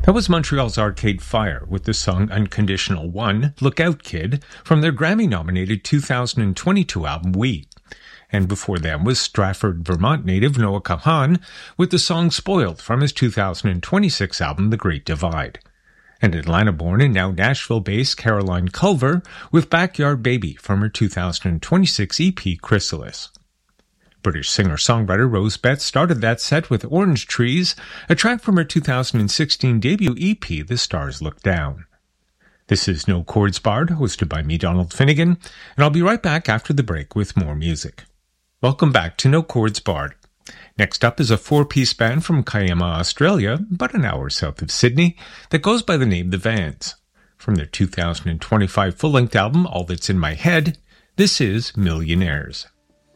That was Montreal's Arcade Fire with the song Unconditional One, Look Out Kid, from their Grammy-nominated 2022 album We. And before them was Stratford, Vermont native Noah Kahan with the song Spoiled from his 2026 album The Great Divide. And Atlanta-born and now Nashville-based Caroline Culver with Backyard Baby from her 2026 EP Chrysalis. British singer-songwriter Rose Betts started that set with Orange Trees, a track from her 2016 debut EP, The Stars Look Down. This is No Chords Barred, hosted by me, Donald Finnegan, and I'll be right back after the break with more music. Welcome back to No Chords Barred. Next up is a four-piece band from Kiama, Australia, about an hour south of Sydney, that goes by the name The Vans. From their 2025 full-length album, All That's in My Head, this is Millionaires.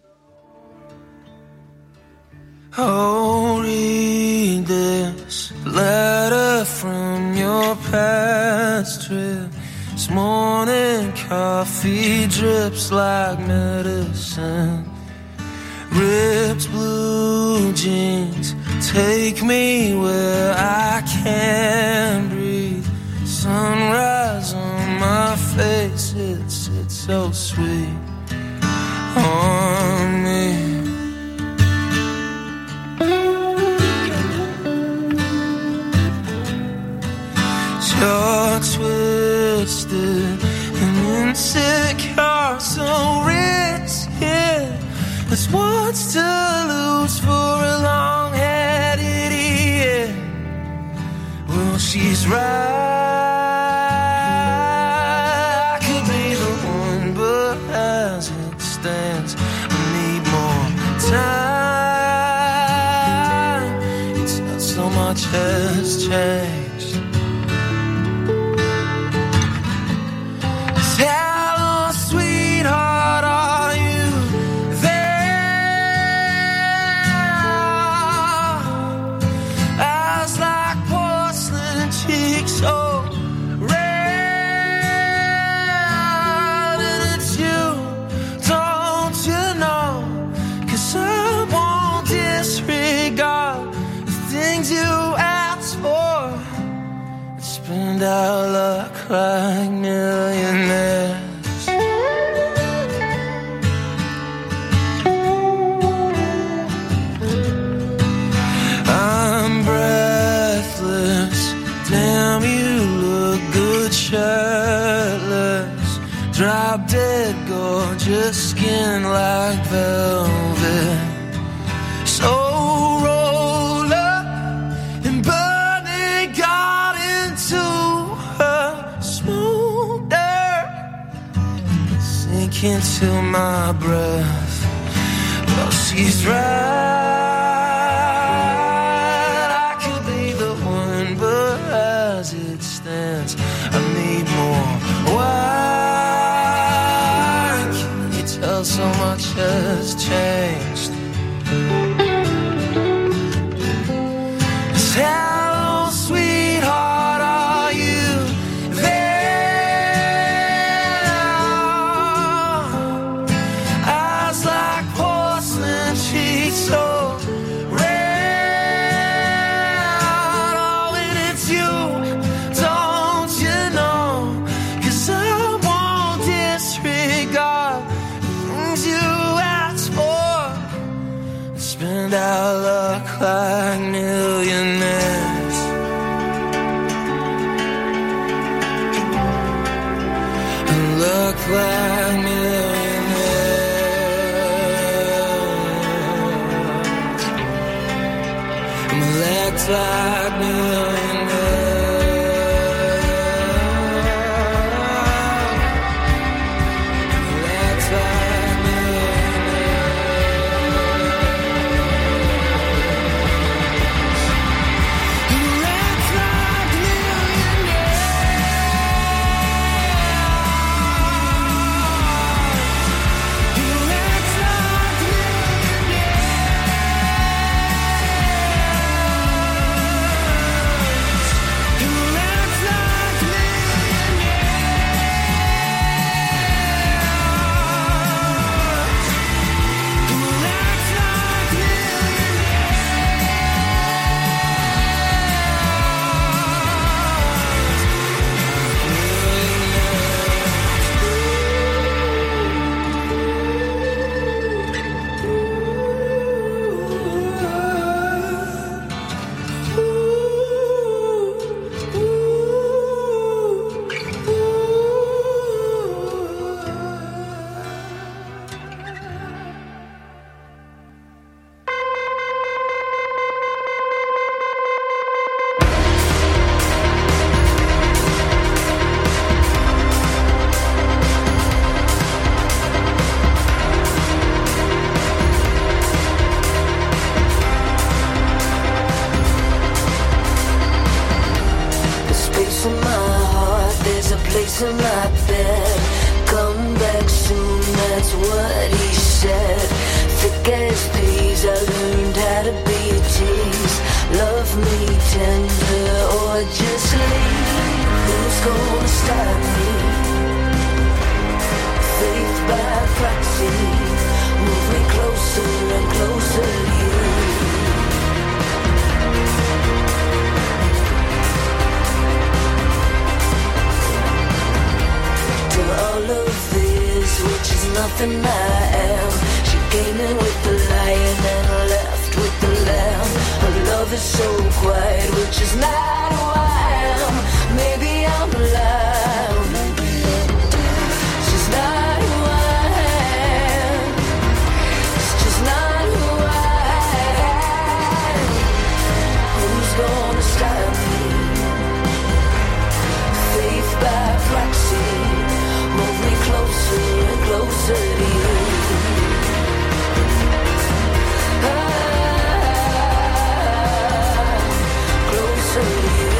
Oh, read this letter from your past trip. This morning coffee drips like medicine. Ripped blue jeans take me where I can't breathe. Sunrise on my face, it's so sweet on me. You're twisted and insecure, so risky. There's what's to lose for a long-haired idiot. Well, she's right. I could be the one, but as it stands, I need more time. It's not so much has changed. Hello, sweetheart, are you there? Eyes like porcelain, cheeks so red. And it's you, don't you know? 'Cause I won't disregard the things you asked for. Spend our luck like millionaires. I'm breathless. Damn, you look good shirtless. Drop dead gorgeous skin like velvet. So roll up and burn it, got into her smolder. Sink into my breath. Well, she's right. I could be the one, but as it stands, I need more. Why can't you tell so much has changed? Hello, sweetheart, are you there? Eyes like porcelain, cheeks so red. Oh, and it's you, don't you know? 'Cause I won't disregard the things you asked for. Spend our luck like millionaires. Look like millionaires. Look like millionaires. Look like millionaires. to my bed. Come back soon, that's what he said. Thick as thieves, I learned how to be a tease. Love me tender or just leave. Who's gonna stop me? Faith by proxy, move me closer and closer to you. To all of this, which is nothing I am. She came in with the lion and left with the lamb. Her love is so quiet, which is not who I am. Maybe I'm loud, she's not who I am. It's just not who I am. Who's gonna stop me? Faith by proxy, move me closer and closer to you. Closer to you.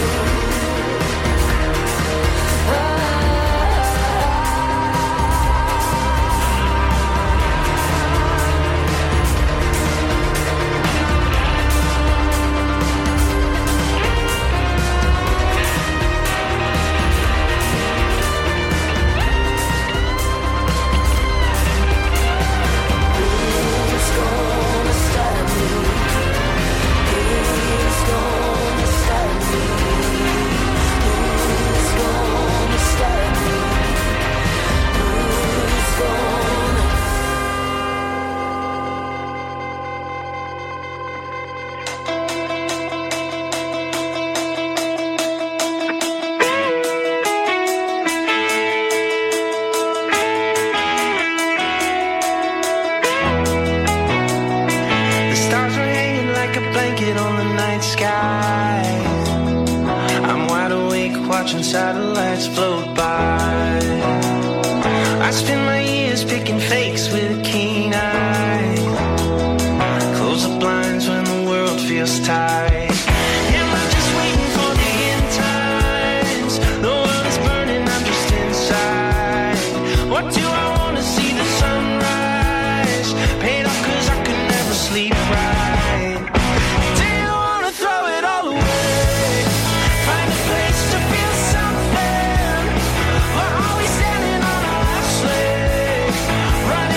Satellites float by. I spend my years picking fakes with a keen eye. Close the blinds when the world feels tight. Am I just waiting for the end times? The world is burning, I'm just inside. What do I want to see the sunrise? Paid off cause I could never sleep right. Do you want to throw it all away? Find a place to feel something. Or are we standing on our last leg? Right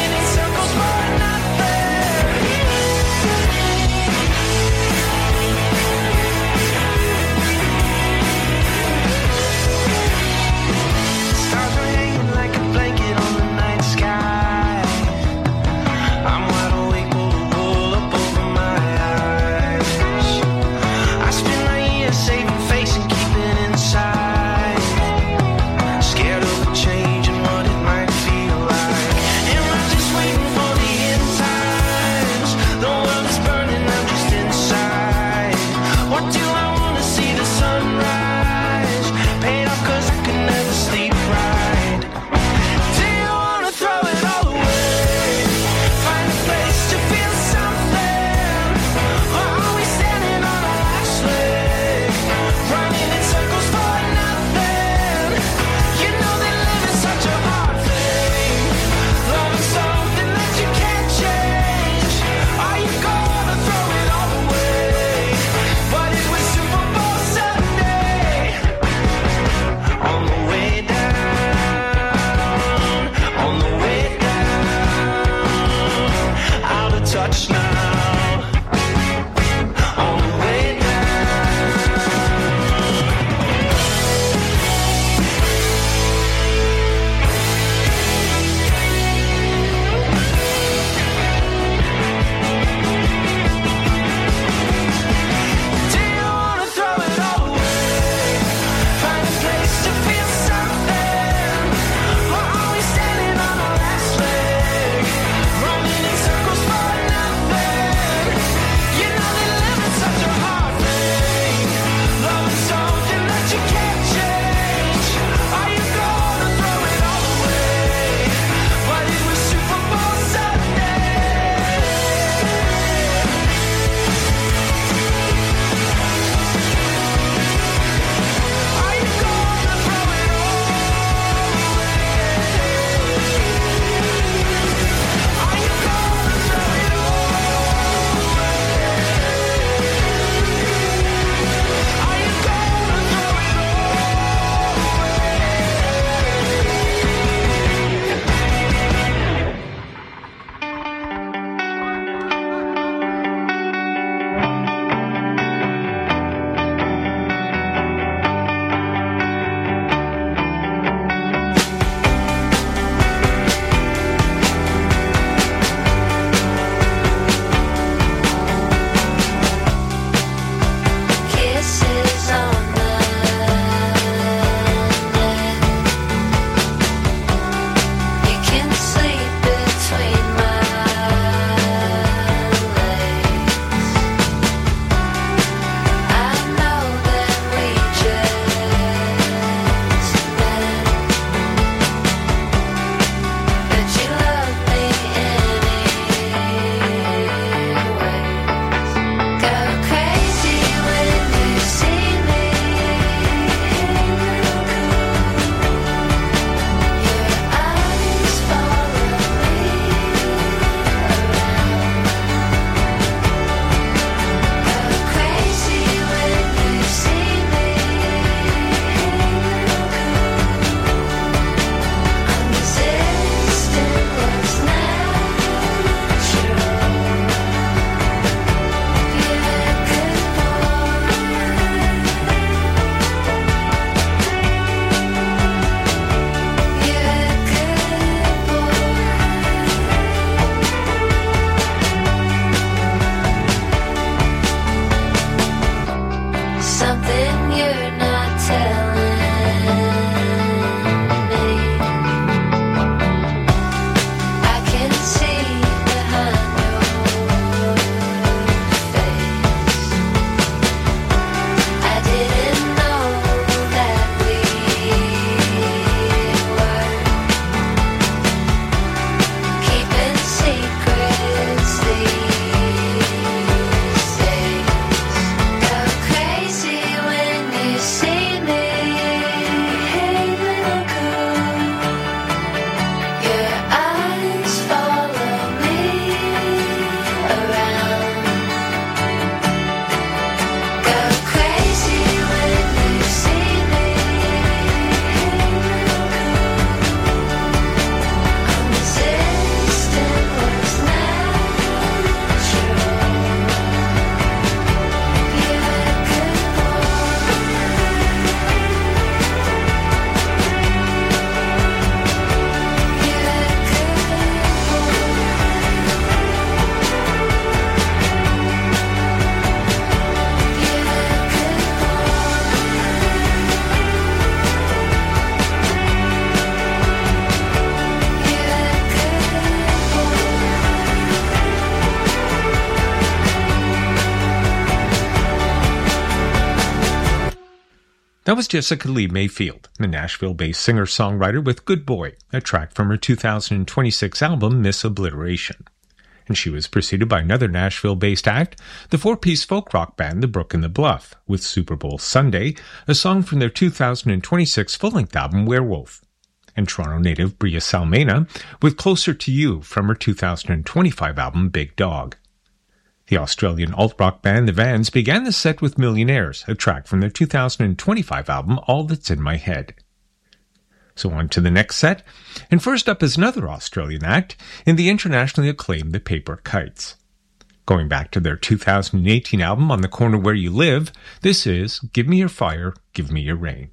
That was Jessica Lee Mayfield, a Nashville-based singer-songwriter with Good Boy, a track from her 2026 album Miss Obliteration. And she was preceded by another Nashville-based act, the four-piece folk rock band The Brook and the Bluff, with Super Bowl Sunday, a song from their 2026 full-length album Werewolf. And Toronto native Bria Salmena with Closer to You from her 2025 album Big Dog. The Australian alt-rock band The Vans began the set with Millionaires, a track from their 2025 album All That's in My Head. So on to the next set, and first up is another Australian act in the internationally acclaimed The Paper Kites. Going back to their 2018 album On the Corner Where You Live, this is Give Me Your Fire, Give Me Your Rain.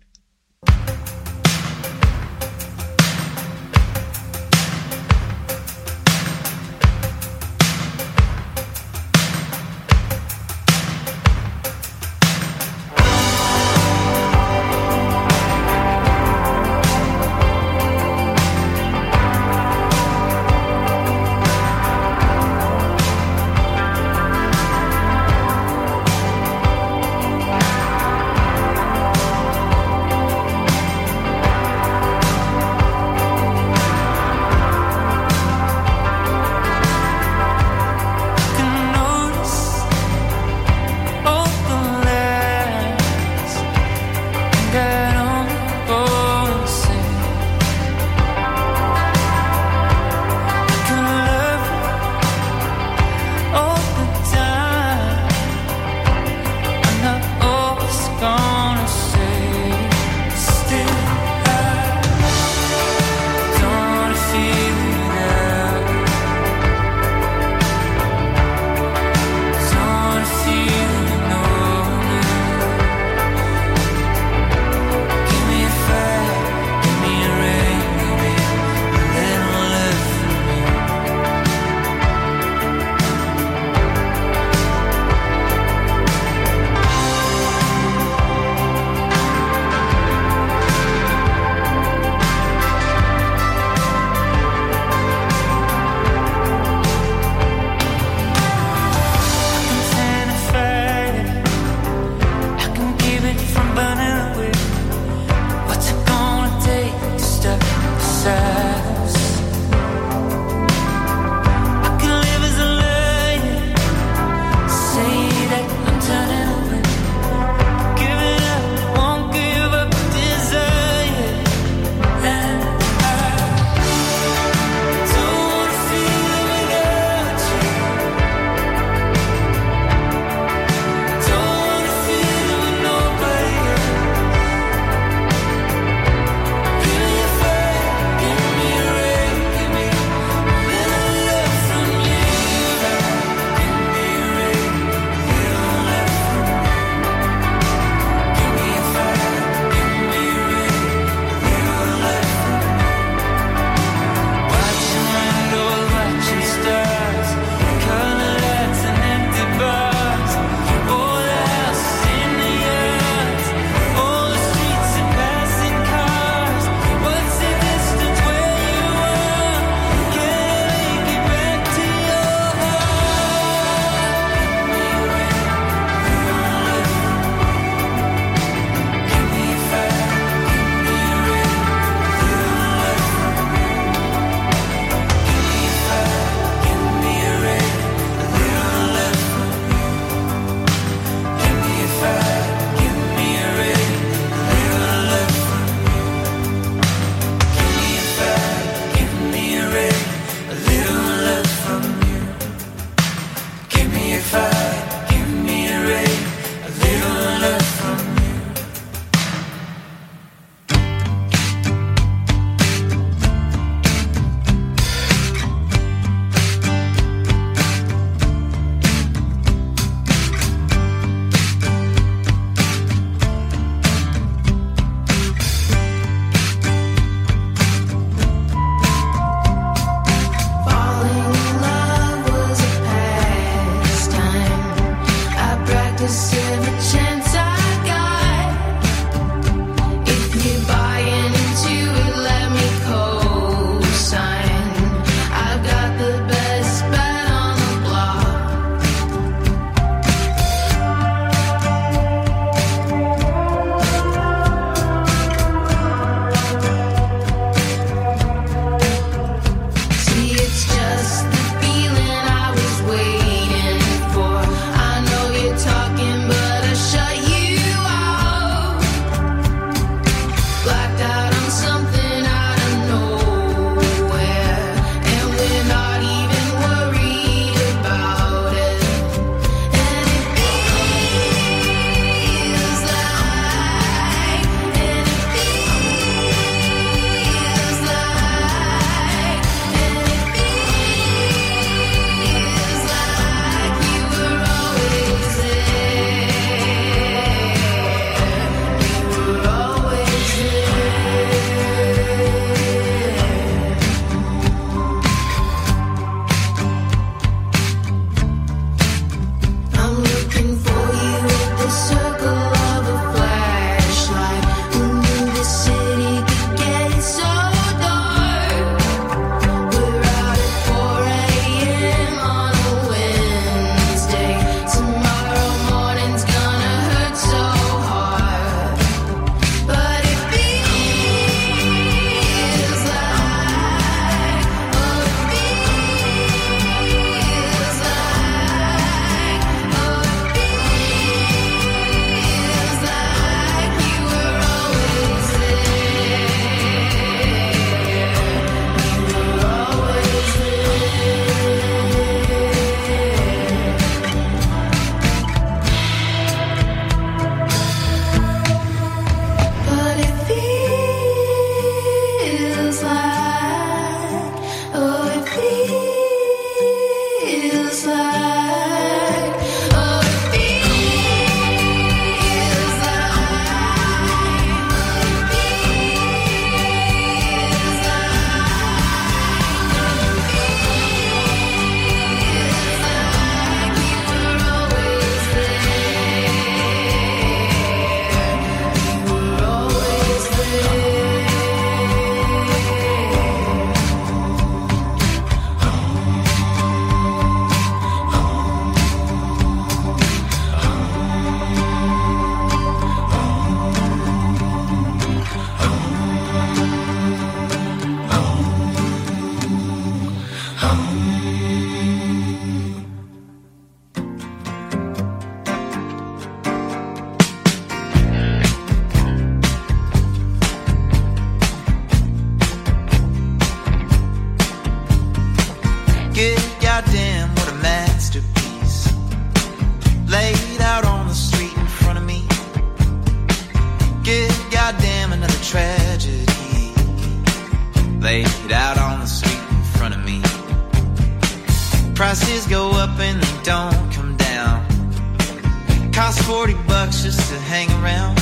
goddamn another tragedy laid out on the street in front of me. Prices go up and they don't come down. Costs $40 just to hang around.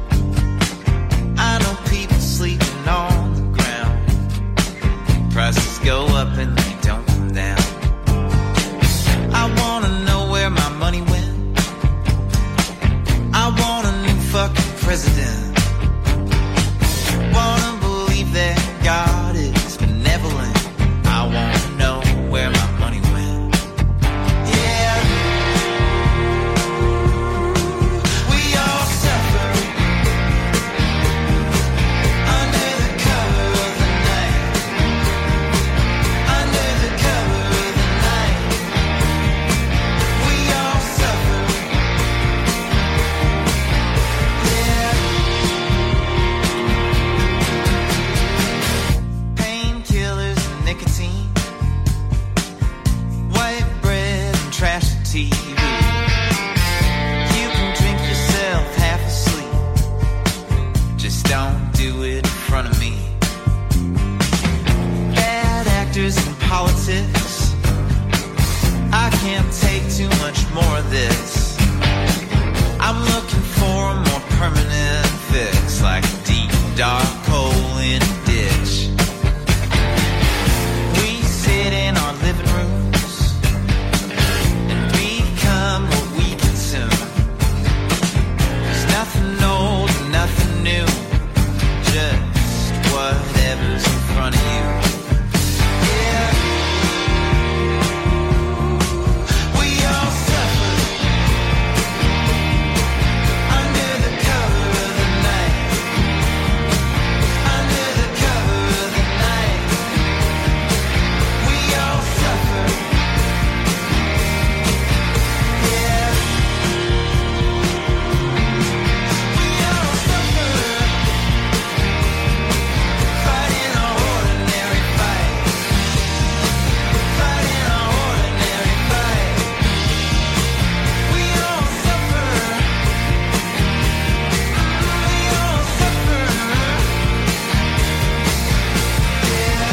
I know people sleeping on the ground. Prices go up and they don't come down. I wanna know where my money went. I want a new fucking president. Wanna believe that God is benevolent. I wanna know where my money went. Yeah. We all suffer under the cover of the night. Under the cover of the night. We all suffer. Yeah. Painkillers and nicotine, white bread and trashy TV. You can drink yourself half asleep. Just don't do it in front of me. Bad actors in politics. I can't take too much more of this. I'm looking for a more permanent fix, like a deep, dark hole in a ditch. We sit in our living rooms and become what we consume. There's nothing old and nothing new, just whatever's in front of you. Yeah. We all suffer under the cover of the night. Under the cover of the night. We all suffer. Yeah. We all suffer. Fighting our ordinary fight. Fighting our ordinary fight. We all suffer. We all suffer. Yeah.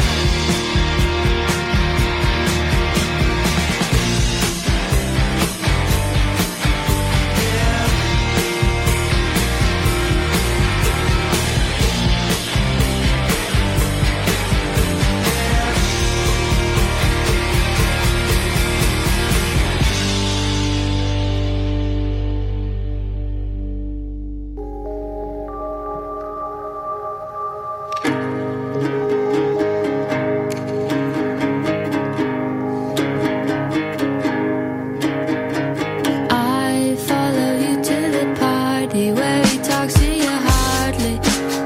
I follow you to the party where he talks to you hardly.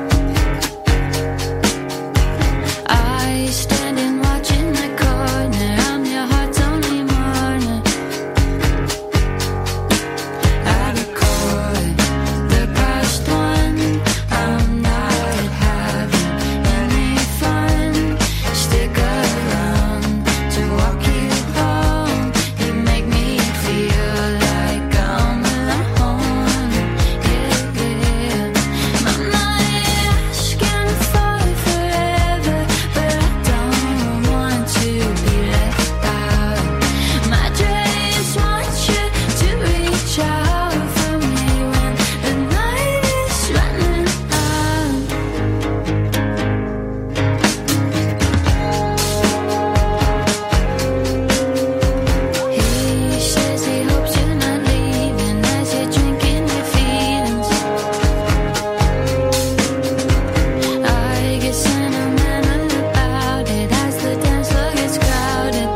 I stand and watch in the corner. I'm your heart's only mourner. I record the past one. I'm not having any fun. Stick around to walk you home. You make me feel like I'm alone. Yeah, yeah. I'm not asking for forever, but I don't want to be left out. My dreams want you to reach out for me when the night is running out. He says he hopes you're not leaving as you're drinking your feelings. I get sentimental about it as the dance floor gets crowded.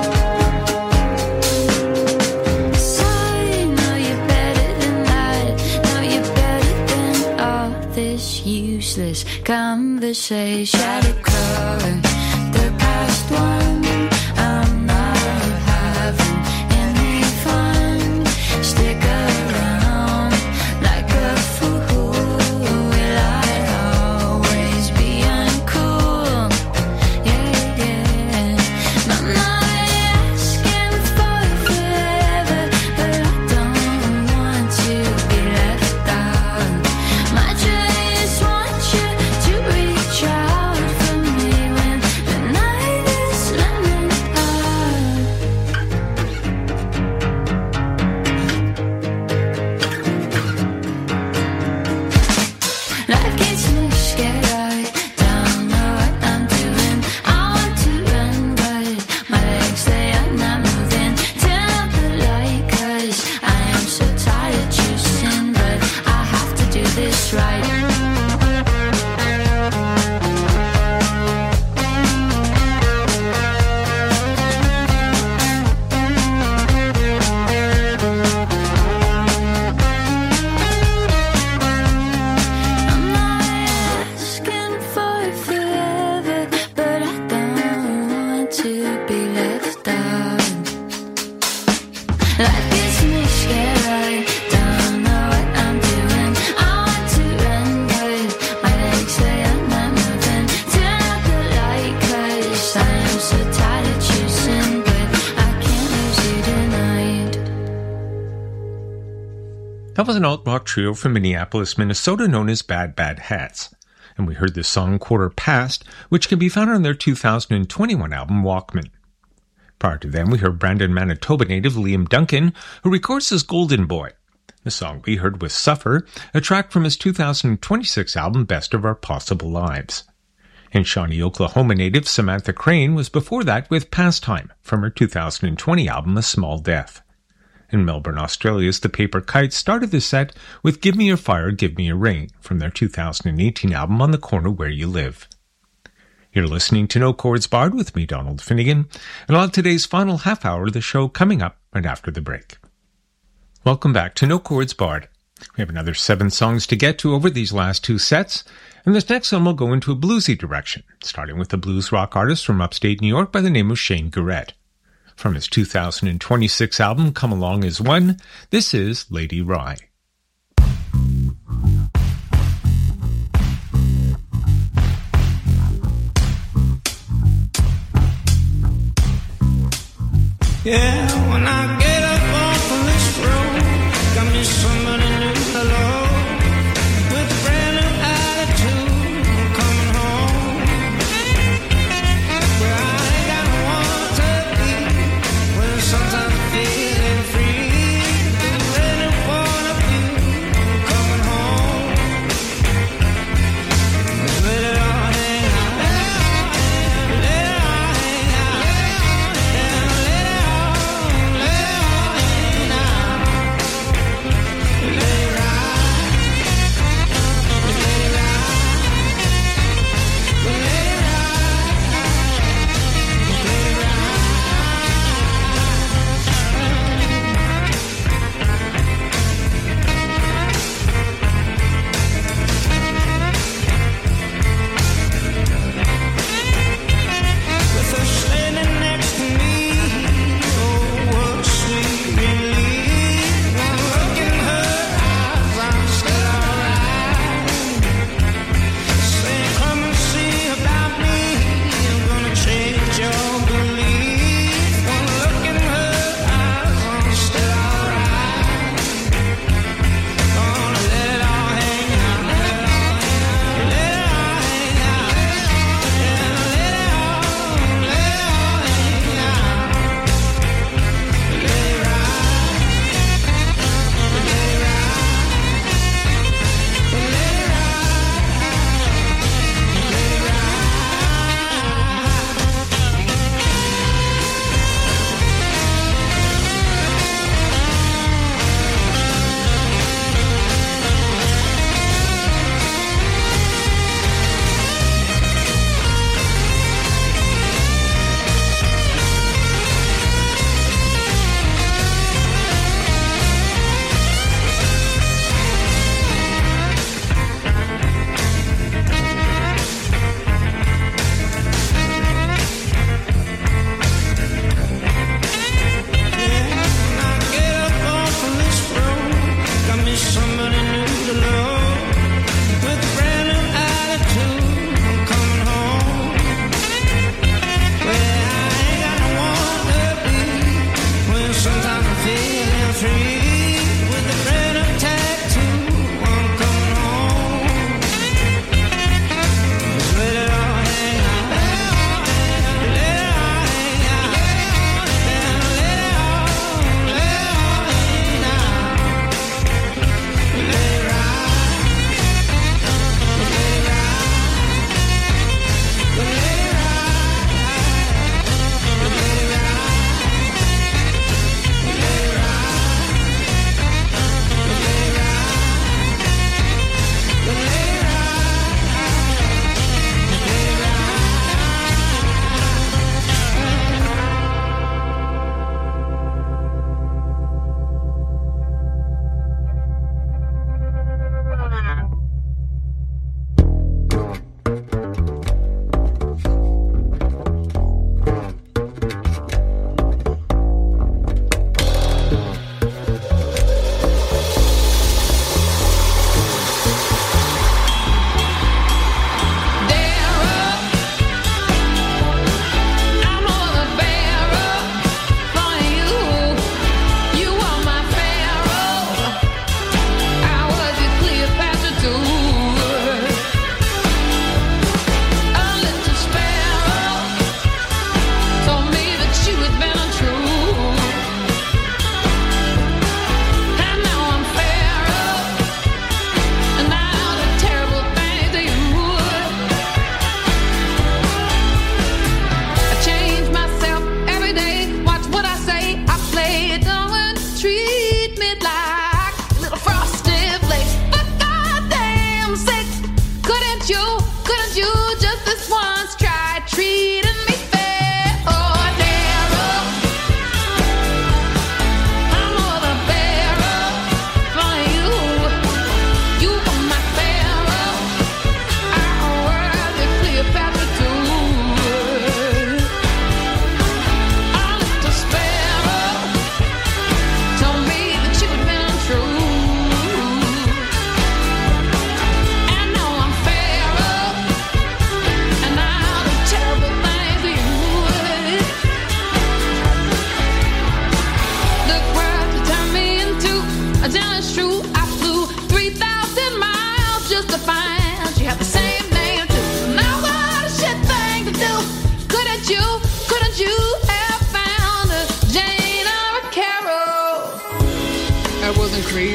So you know you're better than that. Know you're better than all this useless conversation. Record the past one. I'm not having any fun. Stick around like a fool. Will I always be uncool? Yeah, yeah. I'm not asking for forever, but I don't want to be left out. My dreams want That was an alt-rock trio from Minneapolis, Minnesota known as Bad Bad Hats. And we heard the song Quarter Past, which can be found on their 2021 album Walkman. Prior to them, we heard Brandon, Manitoba native Liam Duncan, who records as Golden Boy. The song we heard was Suffer, a track from his 2026 album Best of Our Possible Lives. And Shawnee, Oklahoma native Samantha Crane was before that with Pastime from her 2020 album A Small Death. In Melbourne, Australia's The Paper Kites started the set with Give Me Your Fire, Give Me Your Rain from their 2018 album On the Corner Where You Live. You're listening to No Chords Barred with me, Donald Finnegan, and on today's final half hour of the show coming up right after the break. Welcome back to No Chords Barred. We have another 7 songs to get to over these last 2 sets, and this next one will go into a bluesy direction, starting with a blues rock artist from upstate New York by the name of Shane Garrett. From his 2026 album Come Along As One, this is Lady Rye. Yeah, when I get up off of this road, got me somebody new, hello, with a brand new attitude, I'm coming home. Where I ain't got no one to be, where sometimes I'm feeling free, really wanna be, I'm coming home. Let it all hang out, let it all hang out, let it all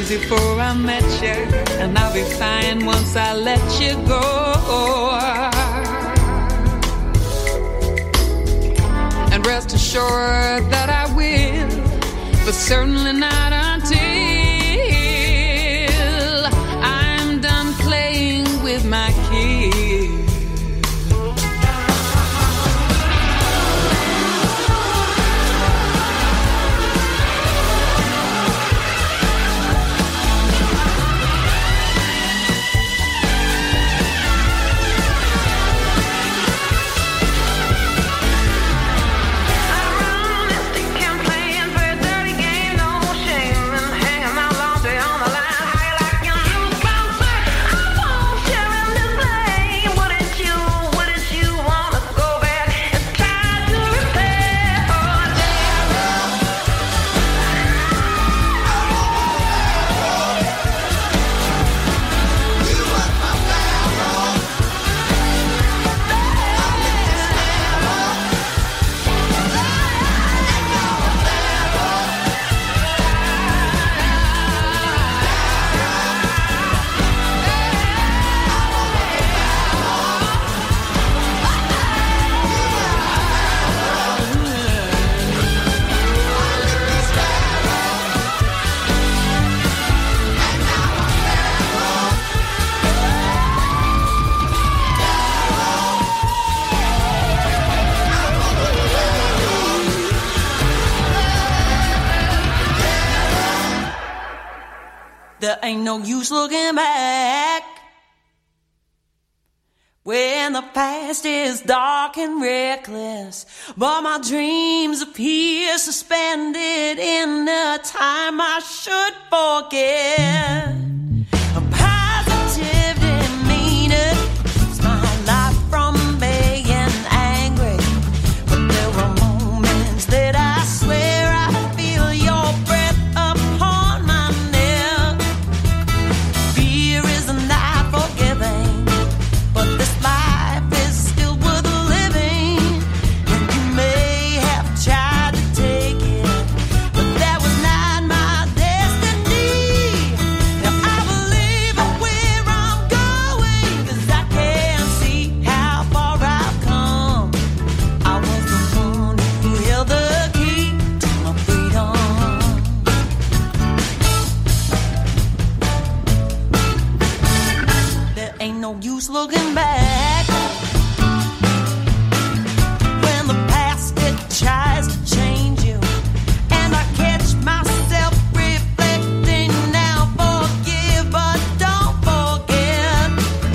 crazy before I met you, and I'll be fine once I let you go. And rest assured that I will, but certainly not until I'm done playing with my kids. There ain't no use looking back when the past is dark and reckless, but my dreams appear suspended in a time I should forget. A positive demeanor keeps my life from being angry, but there were moments that I swear I feel your breath upon my neck. Fear is not forgiving, but this life is still worth living. And you may have tried to take it, but that was not my destiny. Now I believe where I'm going, 'cause I can see how far I've come. I was the one who held the key to my freedom. There ain't no use looking back when the past it tries to change you, and I catch myself reflecting now. Forgive but don't forget.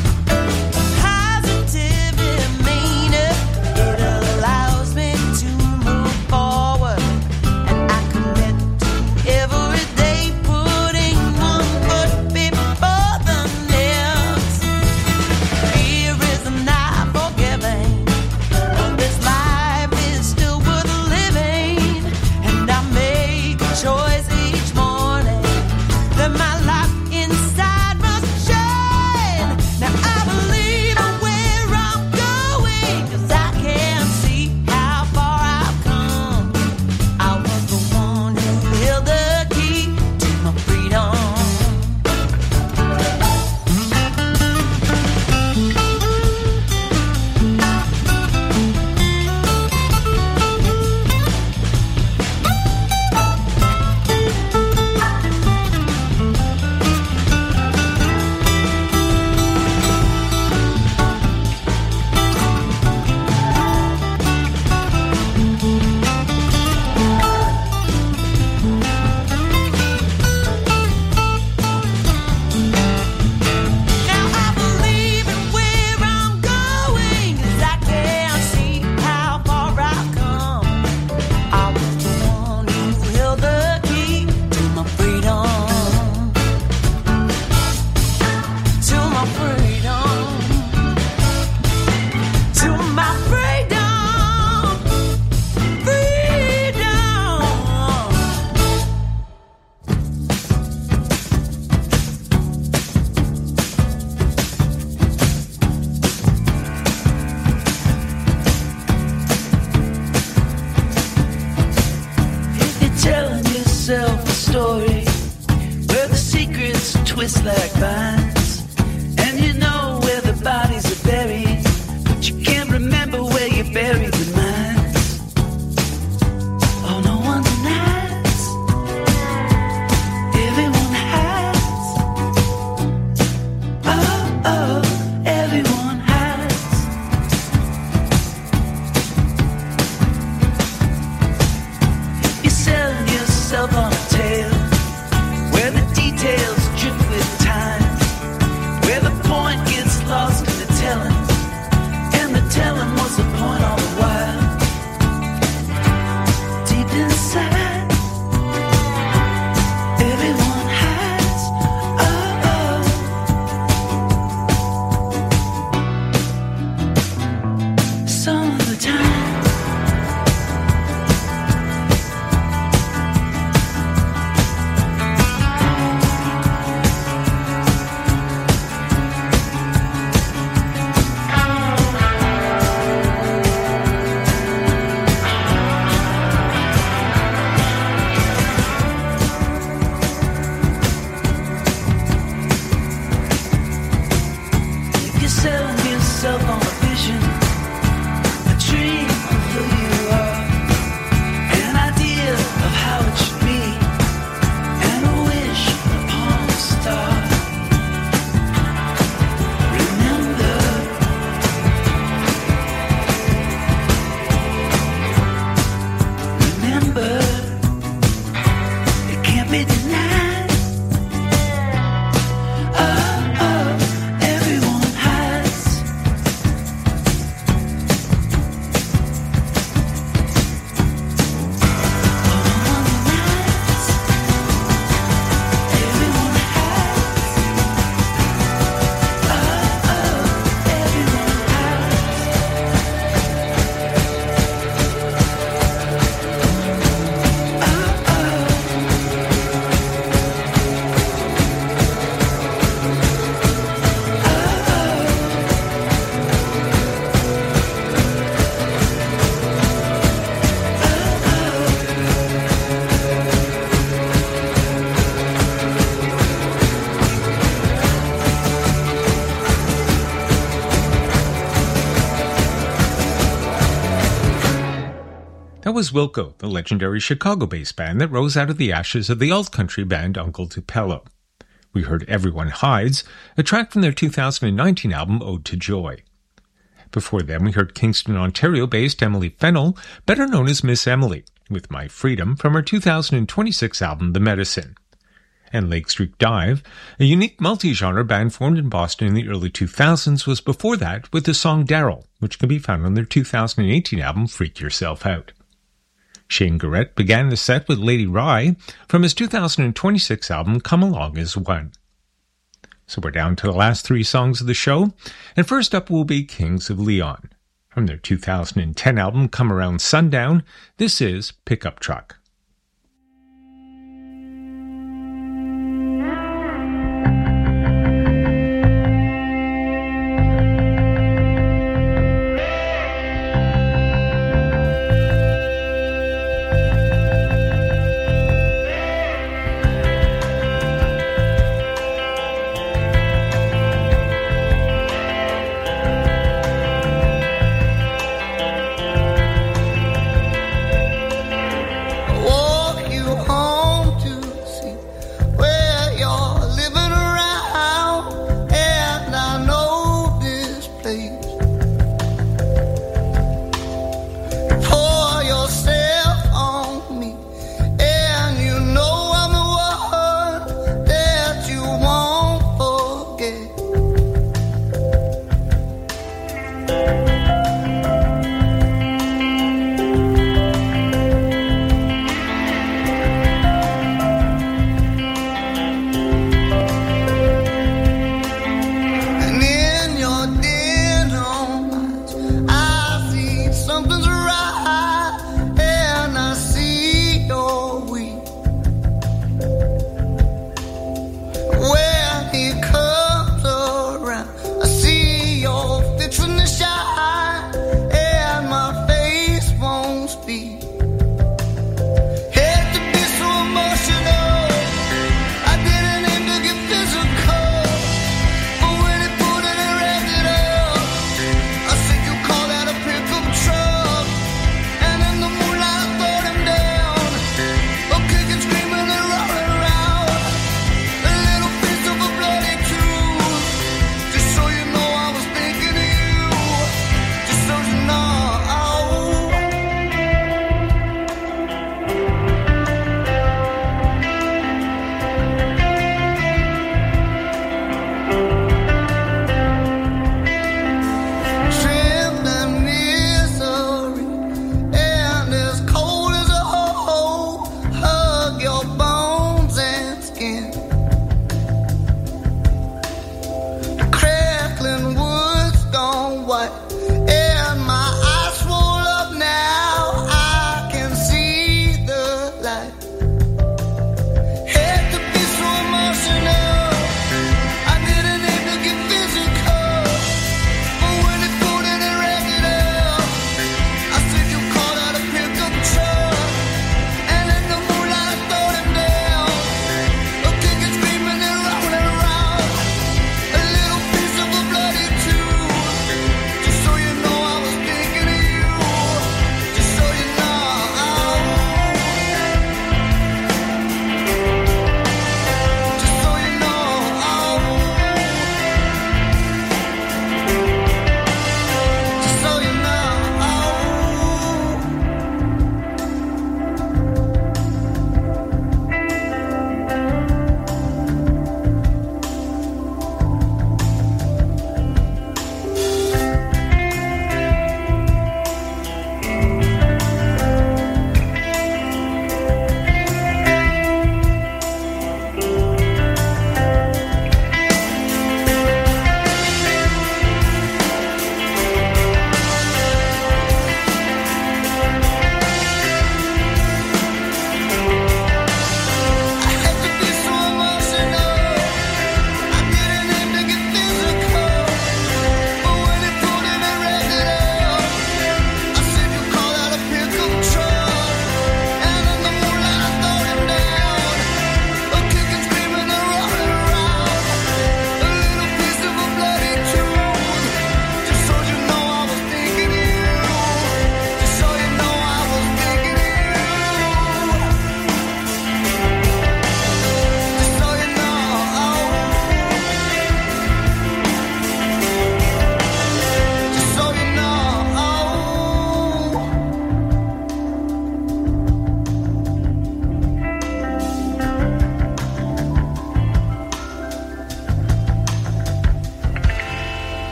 Positive demeanor, it allows me to move forward, and I commit to every day putting one foot before the next. Fear is not you're selling yourself on a vision, a dream of who you are, an idea of how it should be, and a wish upon a star. Remember, it can't be denied. Everyone hides. On the nights, everyone hides. Everyone That was Wilco, the legendary Chicago-based band that rose out of the ashes of the alt-country band Uncle Tupelo. We heard Everyone Hides, a track from their 2019 album Ode to Joy. Before them, we heard Kingston, Ontario-based Emily Fennell, better known as Miss Emily, with My Freedom from her 2026 album The Medicine. And Lake Street Dive, a unique multi-genre band formed in Boston in the early 2000s, was before that with the song Daryl, which can be found on their 2018 album Freak Yourself Out. Shane Garrett began the set with Lady Rye from his 2026 album Come Along as One. So we're down to the last three songs of the show, and first up will be Kings of Leon. From their 2010 album Come Around Sundown, this is Pickup Truck.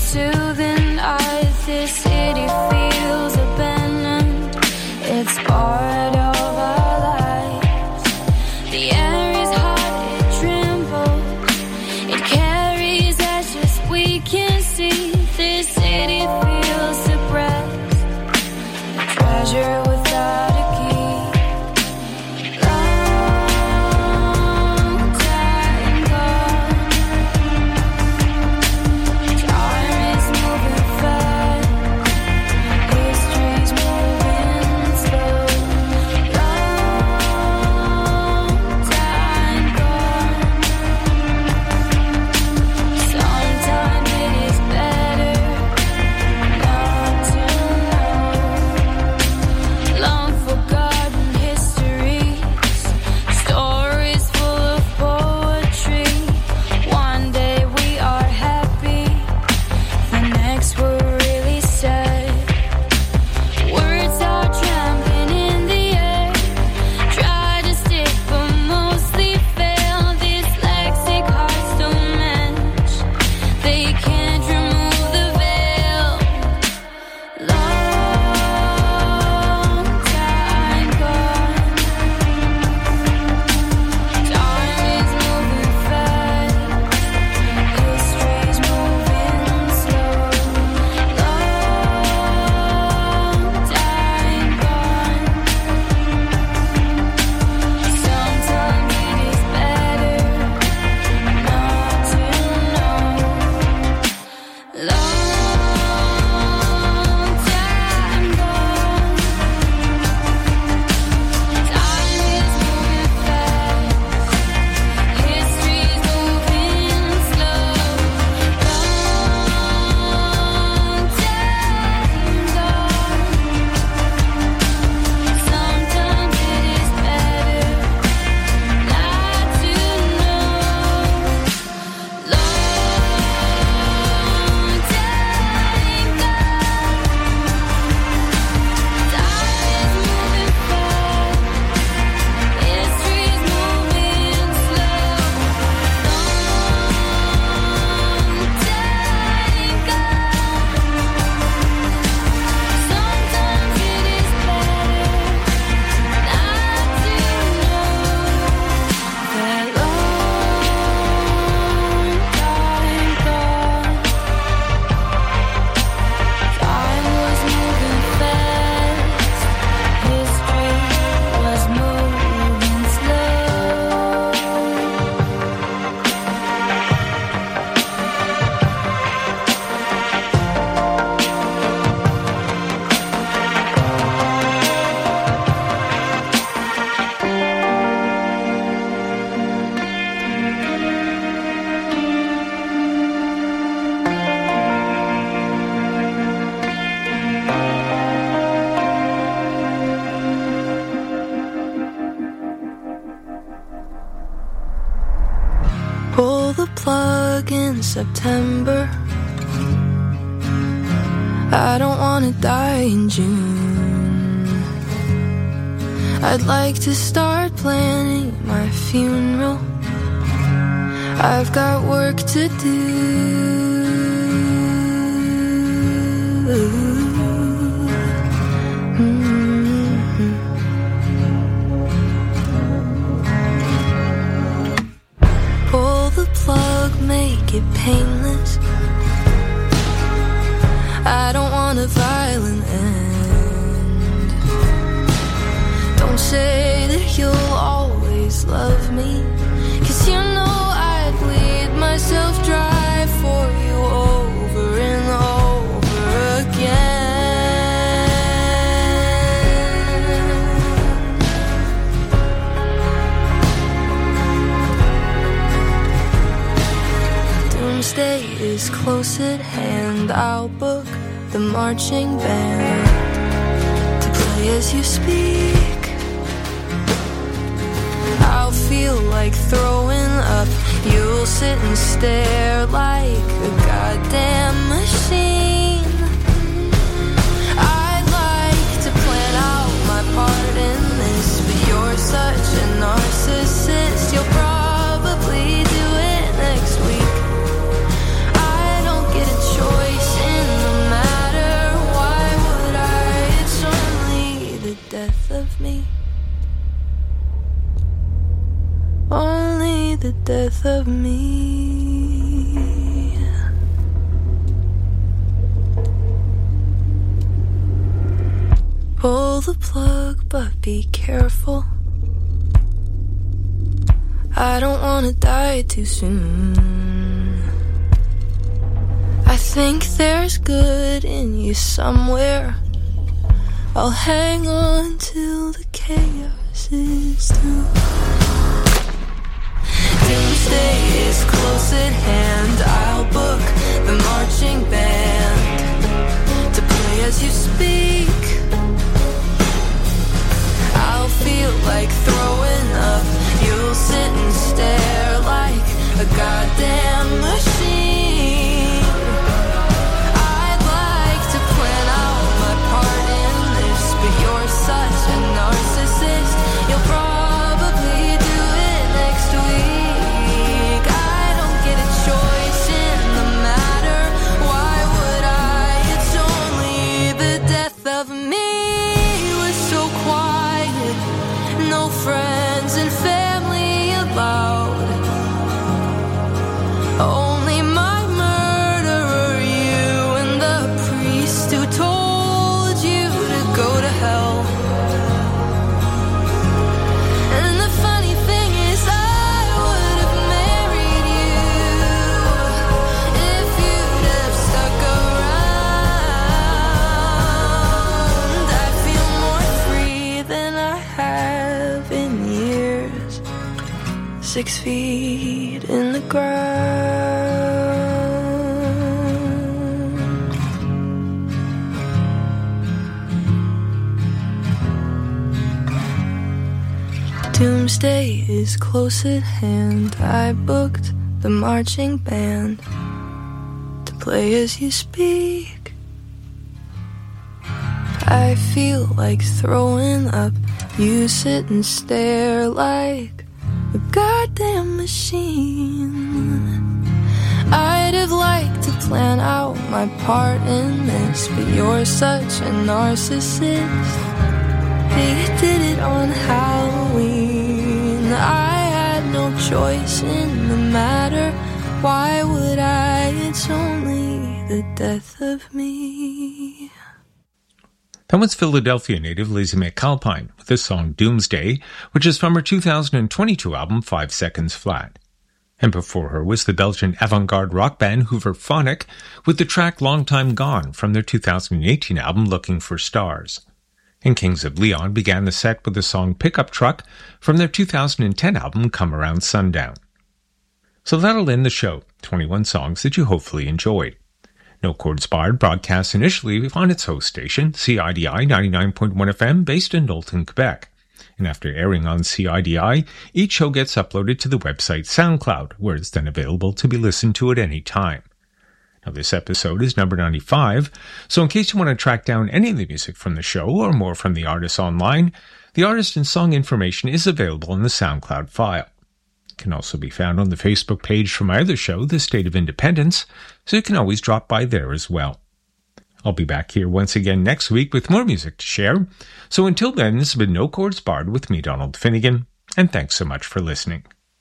soothing eyes. This city feels abandoned. It's part of our lives. The air is hot, it trembles. It carries ashes we can see. This city feels suppressed. A treasure without a key. September. I don't wanna die in June. I'd like to start planning my funeral. I've got work to do. Pull the plug, make it painless. I don't want a violent end. Don't say that you'll always love me, 'cause you know I'd bleed myself dry for you over and over again. Doomsday is close at hand. I'll book the marching band to play as you speak. I'll feel like throwing up. You'll sit and stare like a goddamn machine. I'd like to plan out my part in this, but you're such a narcissist. You'll probably do it next week. I don't get a choice. death of me. Pull the plug, but be careful. I don't wanna die too soon. I think there's good in you somewhere. I'll hang on till the chaos is through. Doomsday is close at hand. I'll book the marching band to play as you speak. I'll feel like throwing up. You'll sit and stare like a goddamn machine. I'd like to plan out my part in this, but you're such a narcissist. You'll probably do it next week. I don't get a choice in the matter. Why would I? It's only the death of me. Was so quiet, no friends and family allowed. Only my murderer, you, and the priest who told you to go to hell. And the funny thing is, I would have married you if you'd have stuck around. I feel more free than I have in years. 6 feet in the ground. Doomsday is close at hand. I booked the marching band to play as you speak. I feel like throwing up. You sit and stare like a goddamn machine. I'd have liked to plan out my part in this, but you're such a narcissist. They did it on Halloween. I had no choice in the matter. Why would I? It's only the death of me. That was Philadelphia native Lizzie McAlpine with the song Doomsday, which is from her 2022 album 5 Seconds Flat. And before her was the Belgian avant-garde rock band Hooverphonic with the track Long Time Gone from their 2018 album Looking for Stars. And Kings of Leon began the set with the song Pickup Truck from their 2010 album Come Around Sundown. So that'll end the show, 21 songs that you hopefully enjoyed. No Chords Barred broadcasts initially on its host station, CIDI 99.1 FM, based in Knowlton, Quebec. And after airing on CIDI, each show gets uploaded to the website SoundCloud, where it's then available to be listened to at any time. Now, this episode is number 95, so in case you want to track down any of the music from the show or more from the artists online, the artist and song information is available in the SoundCloud file. It can also be found on the Facebook page for my other show, The State of Independence, so you can always drop by there as well. I'll be back here once again next week with more music to share, so until then, this has been No Chords Barred with me, Donald Finnegan, and thanks so much for listening.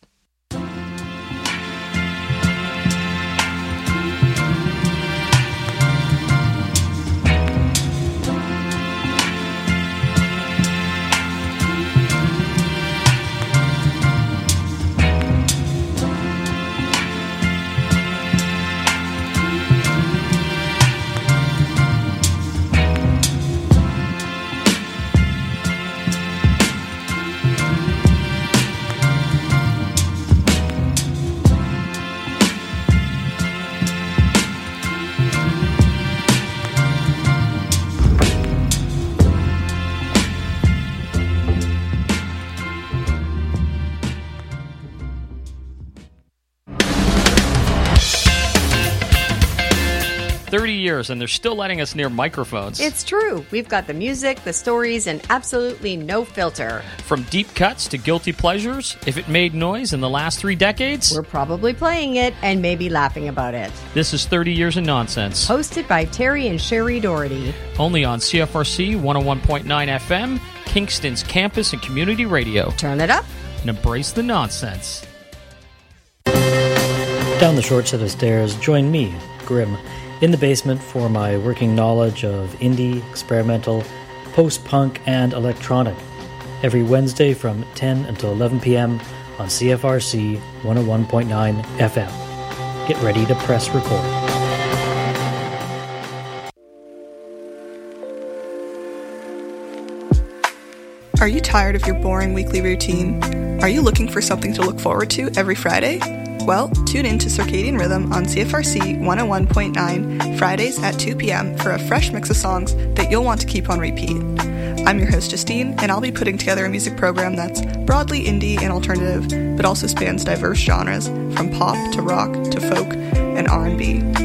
30 years, and they're still letting us near microphones. It's true. We've got the music, the stories, and absolutely no filter. From deep cuts to guilty pleasures, if it made noise in the last 3 decades, we're probably playing it and maybe laughing about it. This is 30 Years of Nonsense. Hosted by Terry and Sherry Doherty. Only on CFRC 101.9 FM, Kingston's campus and community radio. Turn it up and embrace the nonsense. Down the short set of stairs, join me, Grim, in the basement for my working knowledge of indie, experimental, post-punk, and electronic. Every Wednesday from 10 until 11 p.m. on CFRC 101.9 FM. Get ready to press record. Are you tired of your boring weekly routine? Are you looking for something to look forward to every Friday? Well, tune in to Circadian Rhythm on CFRC 101.9 Fridays at 2 p.m. for a fresh mix of songs that you'll want to keep on repeat. I'm your host Justine, and I'll be putting together a music program that's broadly indie and alternative, but also spans diverse genres from pop to rock to folk and R&B.